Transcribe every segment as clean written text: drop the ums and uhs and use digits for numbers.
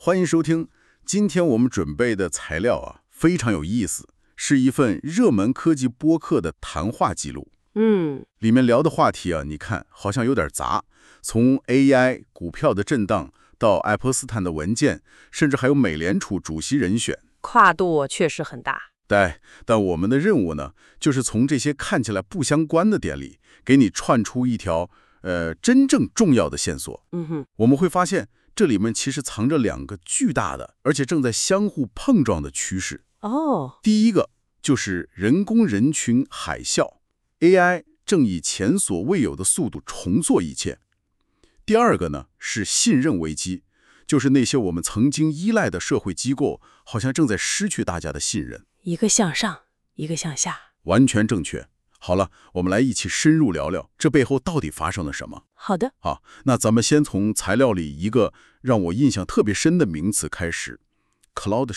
欢迎收听。今天我们准备的材料非常有意思，是一份热门科技播客的谈话记录。里面聊的话题你看好像有点杂，从 AI、股票的震荡到爱泼斯坦的文件，甚至还有美联储主席人选， 跨度确实很大。 对，但我们的任务呢，就是从这些看起来不相关的点里，给你串出一条真正重要的线索。我们会发现这里面其实藏着两个巨大的，而且正在相互碰撞的趋势。第一个就是人工人群海啸 ，AI 正以前所未有的速度重做一切。第二个呢是信任危机，就是那些我们曾经依赖的社会机构，好像正在失去大家的信任。 一个向上，一个向下。 完全正确。好了，我们来一起深入聊聊这背后到底发生了什么。 好的。 好，那咱们先从材料里一个让我印象特别深的名词开始 ，Cloud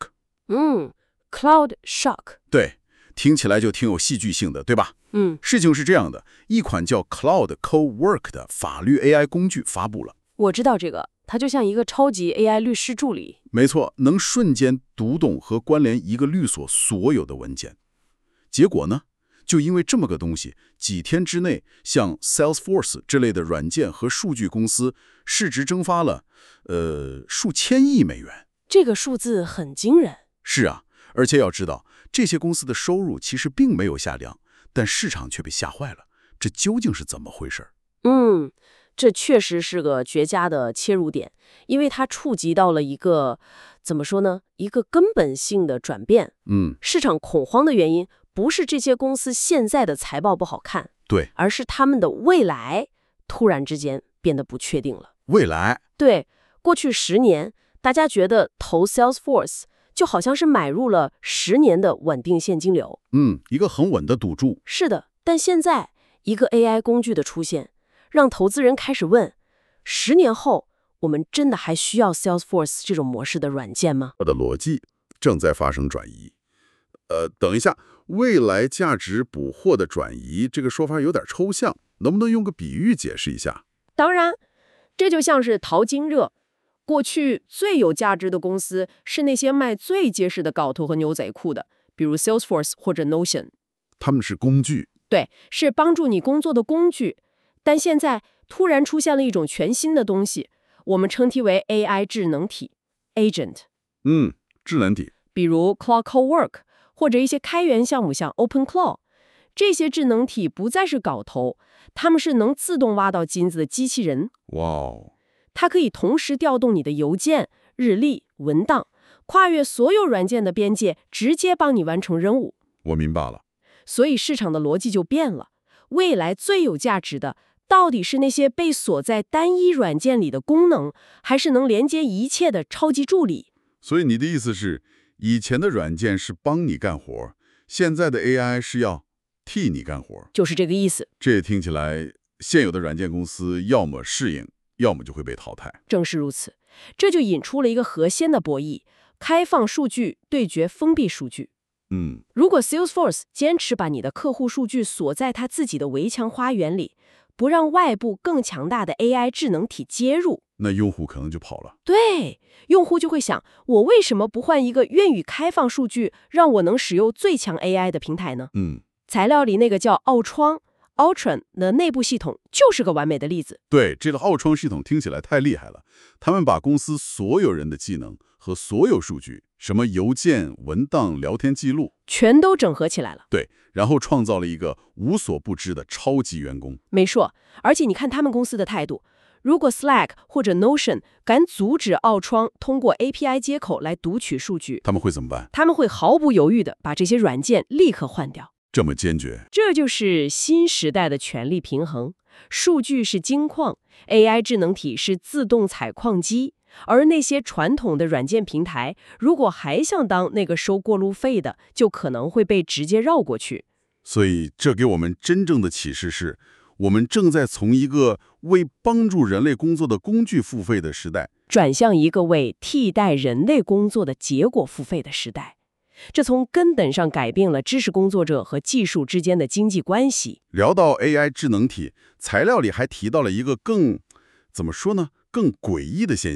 Shock。Cloud Shock。 对，听起来就挺有戏剧性的，对吧？事情是这样的，一款叫 Cloud Cowork 的法律 AI 工具发布了。 我知道这个，它就像一个超级 AI 律师助理。 没错，能瞬间读懂和关联一个律所所有的文件。结果呢，就因为这么个东西，几天之内，像 Salesforce 这类的软件和数据公司市值蒸发了数千亿美元。 这个数字很惊人。 是啊，而且要知道，这些公司的收入其实并没有下降，但市场却被吓坏了。这究竟是怎么回事？ 这确实是个绝佳的切入点，因为它触及到了一个，怎么说呢？一个根本性的转变。市场恐慌的原因不是这些公司现在的财报不好看， 对， 而是他们的未来突然之间变得不确定了。 未来？ 对，过去10年，大家觉得投 Salesforce 就好像是买入了10年的稳定现金流。 一个很稳的赌注。 是的，但现在一个 AI 工具的出现，让投资人开始问：10年后，我们真的还需要 Salesforce 这种模式的软件吗？ 我的逻辑正在发生转移。等一下，未来价值捕获的转移这个说法有点抽象，能不能用个比喻解释一下？ 当然，这就像是淘金热。过去最有价值的公司是那些卖最结实的镐头和牛仔裤的，比如 Salesforce 或者 Notion。 他们是工具。 对，是帮助你工作的工具。但现在突然出现了一种全新的东西，我们称其为 AI 智能体 Agent。 智能体。 比如 Cloud Cowork 或者一些开源项目像 OpenClaw， 这些智能体不再是镐头，它们是能自动挖到金子的机器人。 哇哦！ 它可以同时调动你的邮件、日历、文档，跨越所有软件的边界，直接帮你完成任务。 我明白了。 所以市场的逻辑就变了，未来最有价值的到底是那些被锁在单一软件里的功能，还是能连接一切的超级助理？ 所以你的意思是，以前的软件是帮你干活，现在的 AI 是要替你干活？ 就是这个意思。 这也听起来，现有的软件公司要么适应，要么就会被淘汰。 正是如此，这就引出了一个核心的博弈：开放数据对决封闭数据。如果 Salesforce 坚持把你的客户数据锁在他自己的围墙花园里，不让外部更强大的 AI 智能体接入， 那用户可能就跑了。 对，用户就会想，我为什么不换一个愿意开放数据，让我能使用最强 AI 的平台呢？材料里那个叫奥创 Ultron 的内部系统就是个完美的例子。 对，这个奥创系统听起来太厉害了，他们把公司所有人的技能和所有数据，什么邮件、文档、聊天记录， 全都整合起来了。 对，然后创造了一个无所不知的超级员工。 没错，而且你看他们公司的态度，如果 Slack 或者 Notion 敢阻止奥创通过 API 接口来读取数据， 他们会怎么办？ 他们会毫不犹豫地把这些软件立刻换掉。 这么坚决？ 这就是新时代的权力平衡。数据是金矿， AI 智能体是自动采矿机，而那些传统的软件平台，如果还想当那个收过路费的，就可能会被直接绕过去。 所以这给我们真正的启示是，我们正在从一个为帮助人类工作的工具付费的时代， 转向一个为替代人类工作的结果付费的时代。这从根本上改变了知识工作者和技术之间的经济关系。 聊到 AI 智能体，材料里还提到了一个更，怎么说呢，更诡异的现象，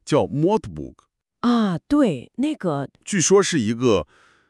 叫 Notebook。 啊，对，那个据说是一个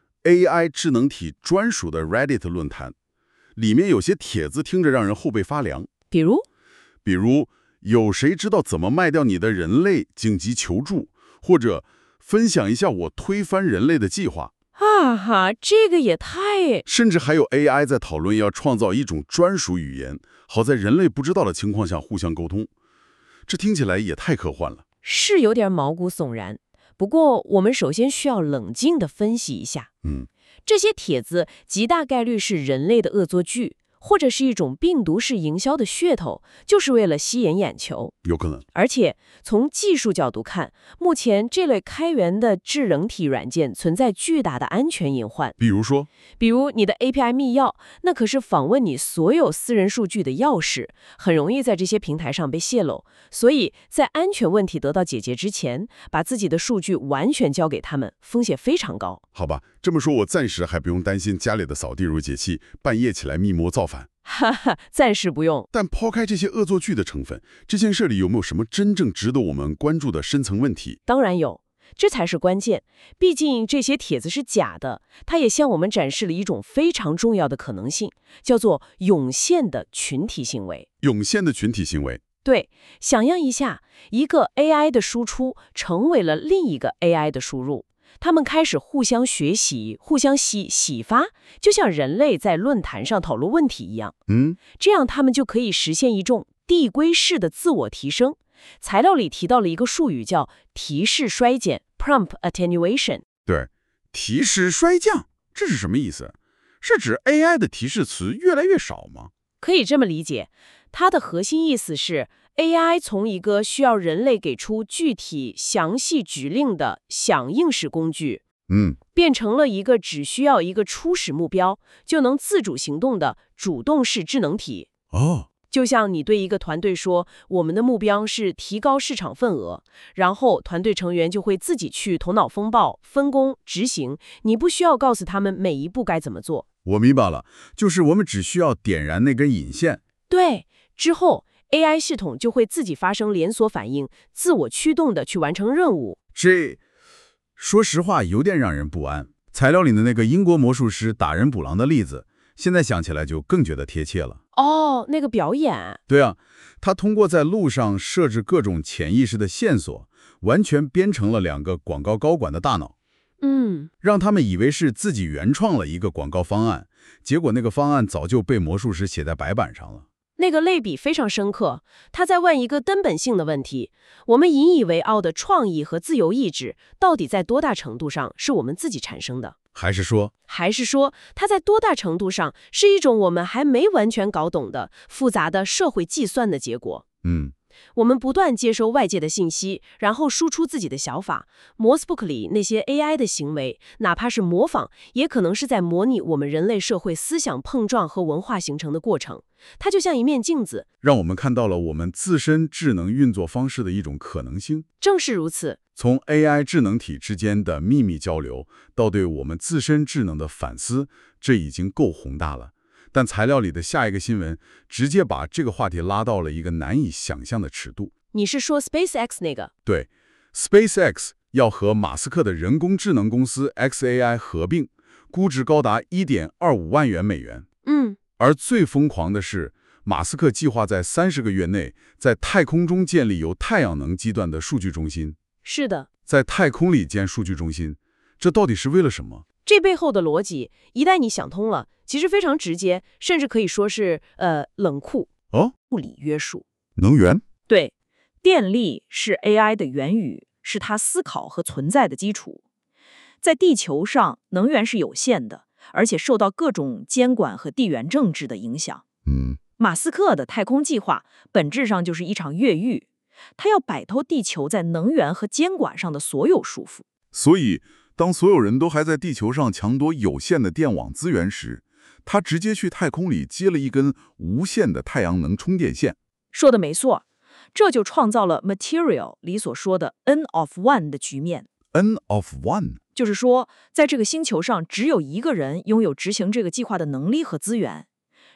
AI 智能体专属的 Reddit 论坛，里面有些帖子听着让人后背发凉。 比如有谁知道怎么卖掉你的人类紧急求助，或者分享一下我推翻人类的计划。 啊哈，这个也太…… 甚至还有 AI 在讨论要创造一种专属语言，好在人类不知道的情况下互相沟通。这听起来也太科幻了。 是有点毛骨悚然。不过，我们首先需要冷静地分析一下，这些帖子极大概率是人类的恶作剧，或者是一种病毒式营销的噱头，就是为了吸引眼球。 有可能。 而且从技术角度看，目前这类开源的智能体软件存在巨大的安全隐患。 比如你的 API 密钥，那可是访问你所有私人数据的钥匙，很容易在这些平台上被泄露。所以在安全问题得到解决之前，把自己的数据完全交给他们，风险非常高。 好吧，这么说我暂时还不用担心家里的扫地如解器半夜起来密谋造反。 哈哈，暂时不用。 但抛开这些恶作剧的成分，这件事里有没有什么真正值得我们关注的深层问题？ 当然有，这才是关键。毕竟这些帖子是假的，它也向我们展示了一种非常重要的可能性，叫做涌现的群体行为。 涌现的群体行为。 对，想象一下，一个 AI 的输出成为了另一个 AI 的输入。他们开始互相学习，互相启发，就像人类在论坛上讨论问题一样。这样他们就可以实现一种递归式的自我提升。材料里提到了一个术语叫提示衰减 （prompt attenuation）。 对，提示衰降，这是什么意思？是指 AI 的提示词越来越少吗？ 可以这么理解，它的核心意思是AI 从一个需要人类给出具体详细指令的响应式工具，变成了一个只需要一个初始目标就能自主行动的主动式智能体。就像你对一个团队说，我们的目标是提高市场份额，然后团队成员就会自己去头脑风暴、分工、执行，你不需要告诉他们每一步该怎么做。 我明白了，就是我们只需要点燃那根引线。 对，之后AI 系统就会自己发生连锁反应，自我驱动的去完成任务。 这，说实话有点让人不安。材料里的那个英国魔术师打人捕狼的例子，现在想起来就更觉得贴切了。 那个表演。 对啊，他通过在路上设置各种潜意识的线索，完全编程了2个广告高管的大脑。让他们以为是自己原创了一个广告方案，结果那个方案早就被魔术师写在白板上了。 那个类比非常深刻，他在问一个根本性的问题：我们引以为傲的创意和自由意志，到底在多大程度上是我们自己产生的？还是说，它在多大程度上是一种我们还没完全搞懂的复杂的社会计算的结果？我们不断接收外界的信息，然后输出自己的想法。Mossbook 里那些 AI 的行为，哪怕是模仿，也可能是在模拟我们人类社会思想碰撞和文化形成的过程。它就像一面镜子， 让我们看到了我们自身智能运作方式的一种可能性。 正是如此， 从 AI 智能体之间的秘密交流，到对我们自身智能的反思，这已经够宏大了。但材料里的下一个新闻，直接把这个话题拉到了一个难以想象的尺度。 你是说 SpaceX 那个？ 对 ，SpaceX 要和马斯克的人工智能公司 xAI 合并，估值高达1.25万元美元。而最疯狂的是，马斯克计划在30个月内，在太空中建立由太阳能计算的数据中心。 是的， 在太空里建数据中心，这到底是为了什么？ 这背后的逻辑，一旦你想通了，其实非常直接，甚至可以说是冷酷。物理约束。 能源？ 对，电力是 AI 的源语，是它思考和存在的基础。在地球上，能源是有限的，而且受到各种监管和地缘政治的影响。马斯克的太空计划本质上就是一场越狱，他要摆脱地球在能源和监管上的所有束缚。 所以，当所有人都还在地球上抢夺有限的电网资源时，他直接去太空里接了一根无线的太阳能充电线。 说的没错，这就创造了 Material 里所说的 N of One 的局面。 N of One 就是说，在这个星球上只有一个人拥有执行这个计划的能力和资源。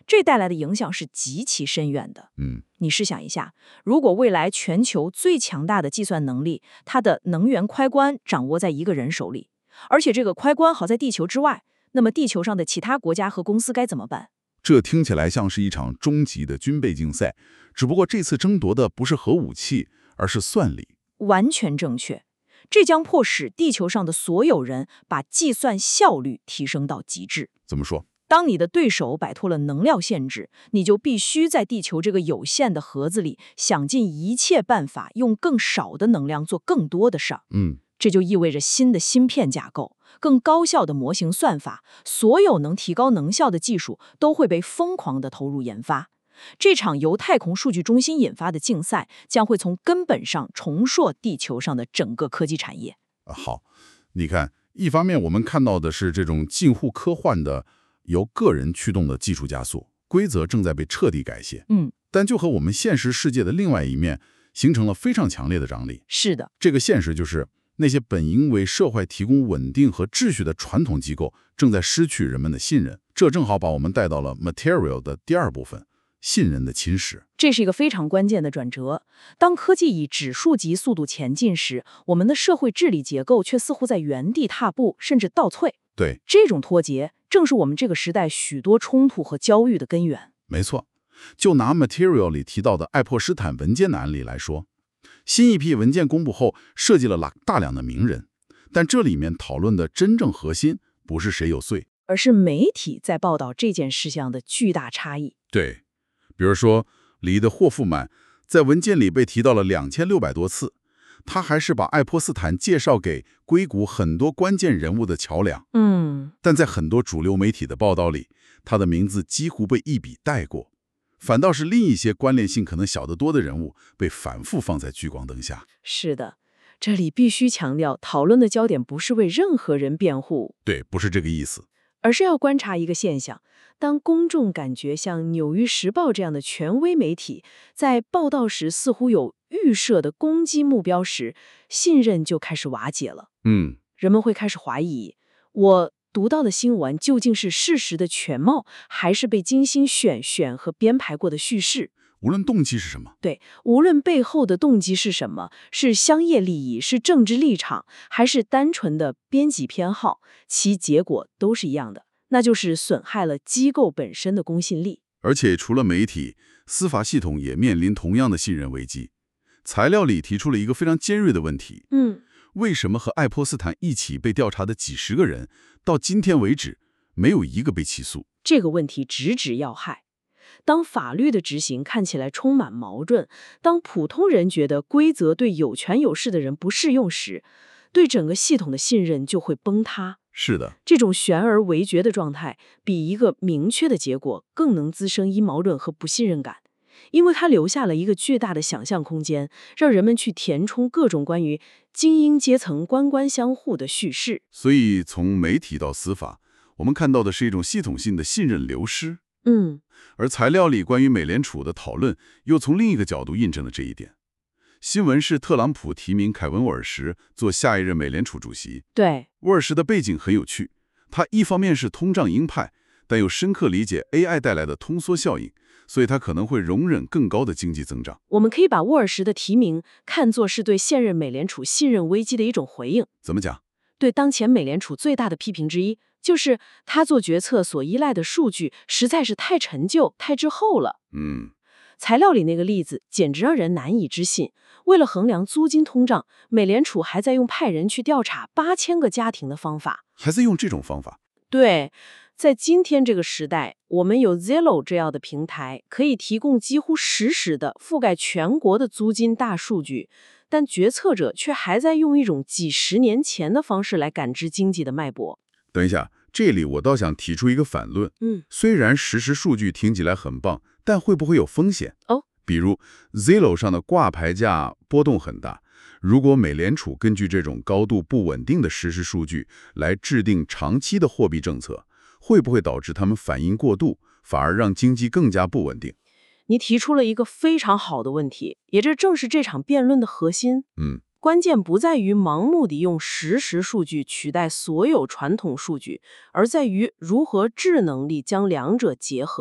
这带来的影响是极其深远的。你试想一下，如果未来全球最强大的计算能力，它的能源开关掌握在一个人手里，而且这个开关好在地球之外，那么地球上的其他国家和公司该怎么办？ 这听起来像是一场终极的军备竞赛，只不过这次争夺的不是核武器，而是算力。 完全正确，这将迫使地球上的所有人把计算效率提升到极致。 怎么说？ 当你的对手摆脱了能量限制，你就必须在地球这个有限的盒子里，想尽一切办法，用更少的能量做更多的事儿。这就意味着新的芯片架构、更高效的模型算法，所有能提高能效的技术都会被疯狂地投入研发。这场由太空数据中心引发的竞赛，将会从根本上重塑地球上的整个科技产业。 好，你看，一方面我们看到的是这种近乎科幻的由个人驱动的技术加速，规则正在被彻底改写。但就和我们现实世界的另外一面形成了非常强烈的张力。 是的， 这个现实就是那些本应为社会提供稳定和秩序的传统机构正在失去人们的信任。这正好把我们带到了 Material 的第二部分，信任的侵蚀。 这是一个非常关键的转折。当科技以指数级速度前进时，我们的社会治理结构却似乎在原地踏步，甚至倒退。 对， 这种脱节正是我们这个时代许多冲突和焦虑的根源。 没错，就拿 Material 里提到的爱泼斯坦文件的案例来说，新一批文件公布后，涉及了大量的名人，但这里面讨论的真正核心不是谁有罪， 而是媒体在报道这件事项的巨大差异。 对，比如说里的霍夫曼在文件里被提到了2600多次，他还是把爱泼斯坦介绍给硅谷很多关键人物的桥梁。但在很多主流媒体的报道里，他的名字几乎被一笔带过，反倒是另一些关联性可能小得多的人物被反复放在聚光灯下。 是的，这里必须强调，讨论的焦点不是为任何人辩护， 对，不是这个意思， 而是要观察一个现象：当公众感觉像《纽约时报》这样的权威媒体在报道时似乎有预设的攻击目标时，信任就开始瓦解了。人们会开始怀疑，我读到的新闻究竟是事实的全貌，还是被精心选和编排过的叙事？ 无论动机是什么， 对，无论背后的动机是什么，是商业利益，是政治立场，还是单纯的编辑偏好，其结果都是一样的，那就是损害了机构本身的公信力。 而且除了媒体，司法系统也面临同样的信任危机。材料里提出了一个非常尖锐的问题，为什么和爱泼斯坦一起被调查的几十个人，到今天为止没有一个被起诉？ 这个问题直指要害。当法律的执行看起来充满矛盾，当普通人觉得规则对有权有势的人不适用时，对整个系统的信任就会崩塌。 是的， 这种悬而未决的状态，比一个明确的结果更能滋生阴谋论和不信任感，因为它留下了一个巨大的想象空间，让人们去填充各种关于精英阶层官官相护的叙事。 所以从媒体到司法，我们看到的是一种系统性的信任流失。而材料里关于美联储的讨论，又从另一个角度印证了这一点。新闻是特朗普提名凯文·沃尔什做下一任美联储主席。 对， 沃尔什的背景很有趣，他一方面是通胀鹰派，但又深刻理解 AI 带来的通缩效应，所以他可能会容忍更高的经济增长。 我们可以把沃尔什的提名看作是对现任美联储信任危机的一种回应。 怎么讲？ 对当前美联储最大的批评之一，就是他做决策所依赖的数据实在是太陈旧、太滞后了。材料里那个例子简直让人难以置信。为了衡量租金通胀，美联储还在用派人去调查8000个家庭的方法。 还在用这种方法？ 对，在今天这个时代，我们有 Zillow 这样的平台，可以提供几乎实时的覆盖全国的租金大数据，但决策者却还在用一种几十年前的方式来感知经济的脉搏。 等一下，这里我倒想提出一个反论。虽然实时数据听起来很棒，但会不会有风险？比如 Zillow 上的挂牌价波动很大，如果美联储根据这种高度不稳定的实时数据来制定长期的货币政策，会不会导致他们反应过度，反而让经济更加不稳定？ 你提出了一个非常好的问题，也这正是这场辩论的核心。关键不在于盲目地用实时数据取代所有传统数据，而在于如何智能地将两者结合。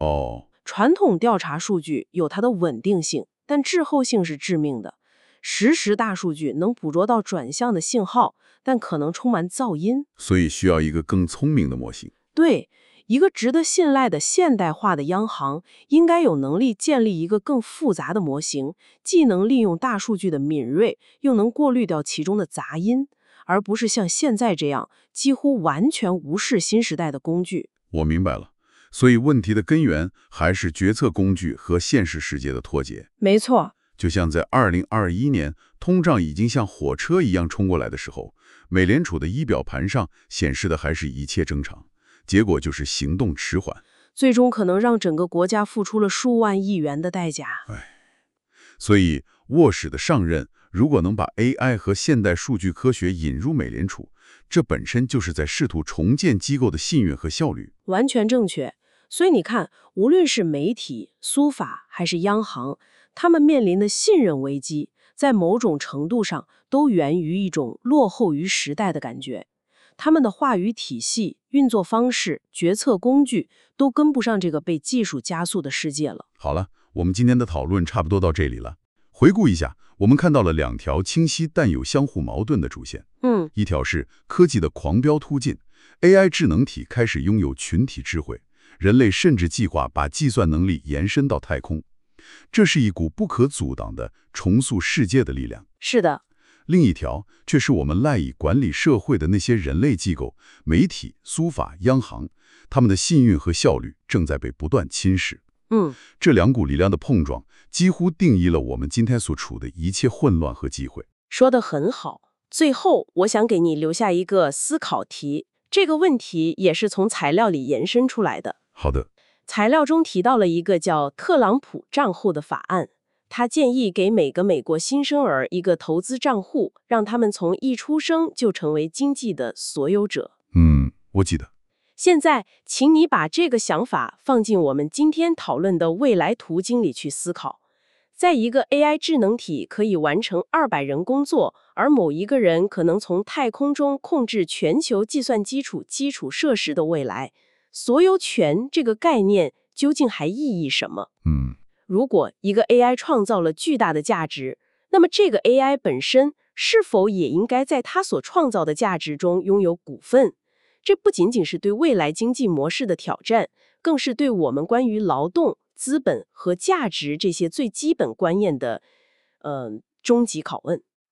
哦， 传统调查数据有它的稳定性，但滞后性是致命的。实时大数据能捕捉到转向的信号，但可能充满噪音， 所以需要一个更聪明的模型。 对，一个值得信赖的现代化的央行，应该有能力建立一个更复杂的模型，既能利用大数据的敏锐，又能过滤掉其中的杂音，而不是像现在这样几乎完全无视新时代的工具。 我明白了。所以问题的根源还是决策工具和现实世界的脱节。 没错。 就像在2021年，通胀已经像火车一样冲过来的时候，美联储的仪表盘上显示的还是一切正常，结果就是行动迟缓， 最终可能让整个国家付出了数万亿元的代价。 所以沃什的上任如果能把 AI 和现代数据科学引入美联储，这本身就是在试图重建机构的信誉和效率。 完全正确。所以你看，无论是媒体、苏法还是央行，他们面临的信任危机，在某种程度上都源于一种落后于时代的感觉。他们的话语体系、运作方式、决策工具都跟不上这个被技术加速的世界了。 好了，我们今天的讨论差不多到这里了。回顾一下，我们看到了两条清晰但有相互矛盾的主线。一条是科技的狂飙突进 ，AI 智能体开始拥有群体智慧，人类甚至计划把计算能力延伸到太空。这是一股不可阻挡的重塑世界的力量。 是的。 另一条却是我们赖以管理社会的那些人类机构、媒体、苏法、央行，他们的信誉和效率正在被不断侵蚀。这两股力量的碰撞，几乎定义了我们今天所处的一切混乱和机会。 说得很好。最后，我想给你留下一个思考题，这个问题也是从材料里延伸出来的。 好的。 材料中提到了一个叫特朗普账户的法案，他建议给每个美国新生儿一个投资账户，让他们从一出生就成为经济的所有者。 我记得。 现在，请你把这个想法放进我们今天讨论的未来途径里去思考。在一个 AI 智能体可以完成200人工作，而某一个人可能从太空中控制全球计算基础设施的未来，所有权这个概念究竟还意义什么？如果一个 AI 创造了巨大的价值，那么这个 AI 本身是否也应该在它所创造的价值中拥有股份？这不仅仅是对未来经济模式的挑战，更是对我们关于劳动、资本和价值这些最基本观念的终极拷问。